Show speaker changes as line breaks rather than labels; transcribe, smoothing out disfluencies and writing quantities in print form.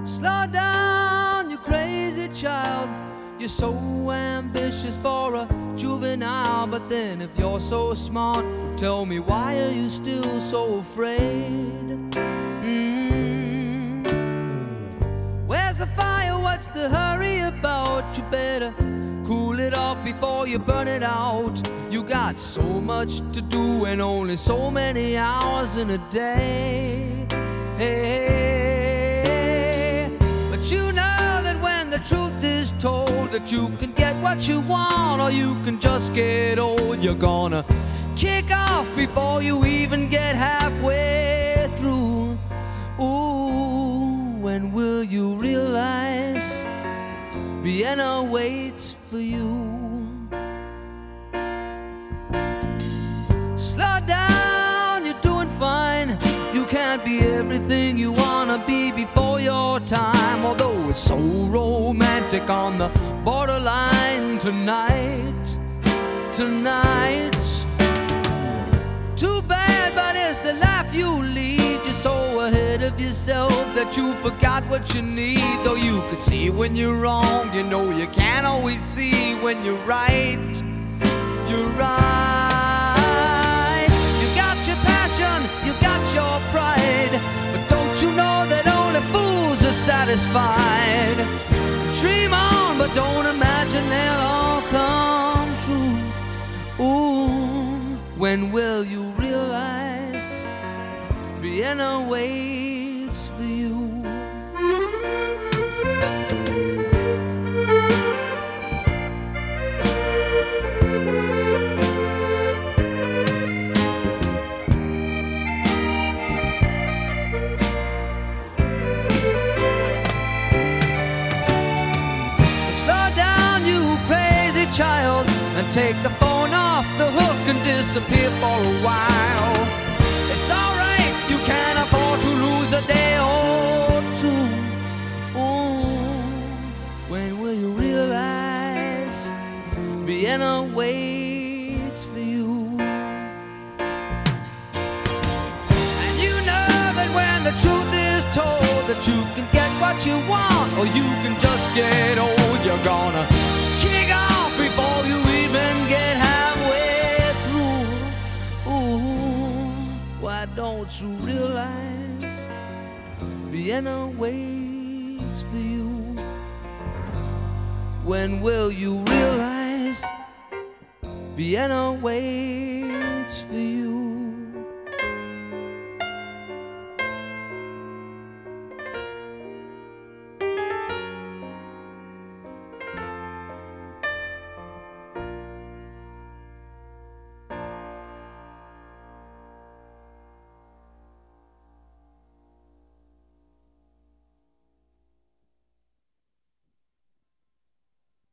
Slow down, you crazy child. You're so ambitious for a juvenile. But then if you're so smart, tell me, why are you still so afraid? Where's the fire? What's the hurry about? You better cool it off before you burn it out. You got so much to do and only so many hours in a day. Hey, but you know that when the truth is told, that you can get what you want or you can just get old. You're gonna kick off before you even get halfway through. Ooh, when will you realize Vienna waits for you? Slow down, you're doing fine. You can't be everything you wanna be before your time. Although it's so romantic on the borderline tonight, tonight. Too bad, but it's the life you lead. You're so ahead of yourself that you forgot what you need. Though you could see when you're wrong, you know you can't always see when you're right. You're right. You got your passion, you got your pride, but don't you know that only fools are satisfied? Dream on, but don't imagine they'll all come true. Ooh, when will you realize Vienna waits for you? Slow down, you crazy child, and take the phone off the hook and disappear for a while. It's alright, you can't afford to lose a day or two. Ooh, when will you realize Vienna waits for you? And you know that when the truth is told, that you can get what you want or you can just get old. You're gonna kick off before you even get halfway through. Ooh, why don't you realize Vienna waits for you? When will you realize Vienna waits for you?